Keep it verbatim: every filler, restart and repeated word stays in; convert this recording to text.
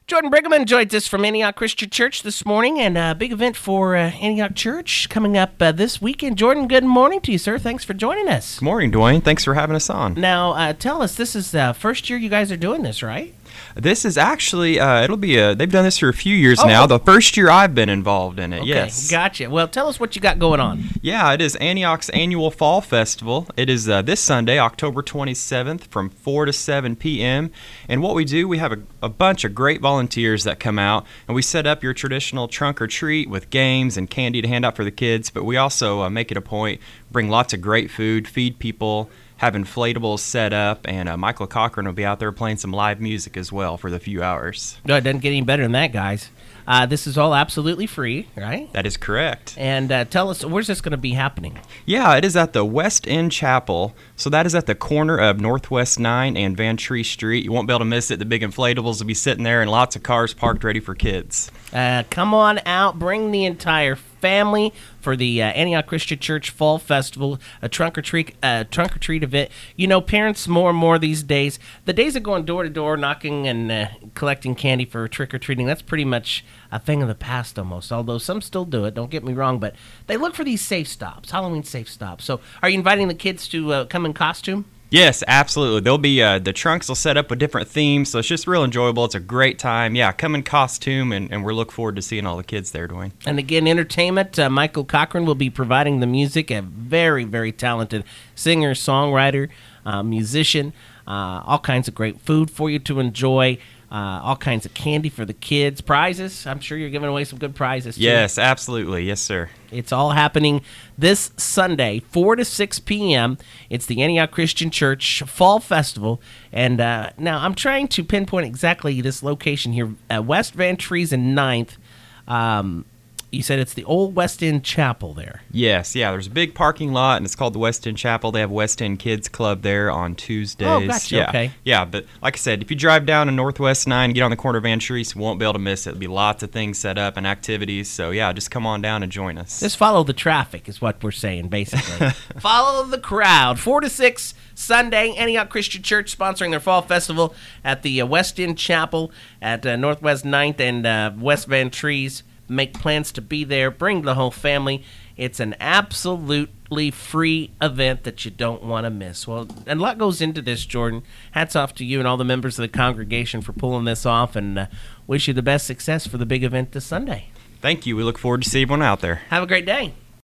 Jordan Brigham joins us from Antioch Christian Church this morning, and a big event for uh, Antioch Church coming up uh, this weekend. Jordan, good morning to you, sir. Thanks for joining us. Good morning, Dwayne. Thanks for having us on. Now, uh, tell us, this is the uh, first year you guys are doing this, right? This is actually, uh, it'll be a, they've done this for a few years oh, now. The first year I've been involved in it, okay, yes. Gotcha. Well, tell us what you got going on. Yeah, it is Antioch's annual Fall Festival. It is uh, this Sunday, October twenty-seventh, from four to seven p.m. And what we do, we have a, a bunch of great volunteers that come out, and we set up your traditional trunk or treat with games and candy to hand out for the kids, but we also uh, make it a point, bring lots of great food, feed people, have inflatables set up, and uh, Michael Cochran will be out there playing some live music as well for the few hours. No, it doesn't get any better than that, guys. Uh, this is all absolutely free, right? That is correct. And uh, tell us, where's this going to be happening? Yeah, it is at the West End Chapel. So that is at the corner of Northwest nine and Van Tree Street. You won't be able to miss it. The big inflatables will be sitting there and lots of cars parked ready for kids. Uh, come on out. Bring the entire family for the uh, Antioch Christian Church Fall Festival, a trunk or treat, uh, trunk or treat event. You know, parents more and more these days, the days of going door to door, knocking and uh, collecting candy for trick or treating, that's pretty much a thing of the past almost. Although some still do it, don't get me wrong, but they look for these safe stops, Halloween safe stops. So, are you inviting the kids to uh, come in costume? Yes, absolutely. There'll be uh, the trunks will set up with different themes, so it's just real enjoyable. It's a great time. Yeah, come in costume, and, and we're looking forward to seeing all the kids there, Dwayne. And again, entertainment. Uh, Michael Cochran will be providing the music. A very, very talented singer, songwriter, uh, musician. Uh, all kinds of great food for you to enjoy. Uh, all kinds of candy for the kids. Prizes. I'm sure you're giving away some good prizes, too. Yes, absolutely. Yes, sir. It's all happening this Sunday, four to six p.m. It's the Antioch Christian Church Fall Festival. And uh, now I'm trying to pinpoint exactly this location here. Uh, West Van Trees and ninth. Um, you said it's the old West End Chapel there. Yes, yeah. There's a big parking lot, and it's called the West End Chapel. They have West End Kids Club there on Tuesdays. Oh, gotcha. Yeah. Okay. Yeah, but like I said, if you drive down to Northwest nine, get on the corner of Van Trees, you won't be able to miss it. There'll be lots of things set up and activities. So, yeah, just come on down and join us. Just follow the traffic is what we're saying, basically. Follow the crowd. four to six Sunday, Antioch Christian Church sponsoring their Fall Festival at the uh, West End Chapel at uh, Northwest ninth and uh, West Van Trees. Make plans to be there. Bring the whole family. It's an absolutely free event that you don't want to miss. Well, and a lot goes into this, Jordan. Hats off to you and all the members of the congregation for pulling this off, and uh, wish you the best success for the big event this Sunday. Thank you. We look forward to seeing everyone out there. Have a great day.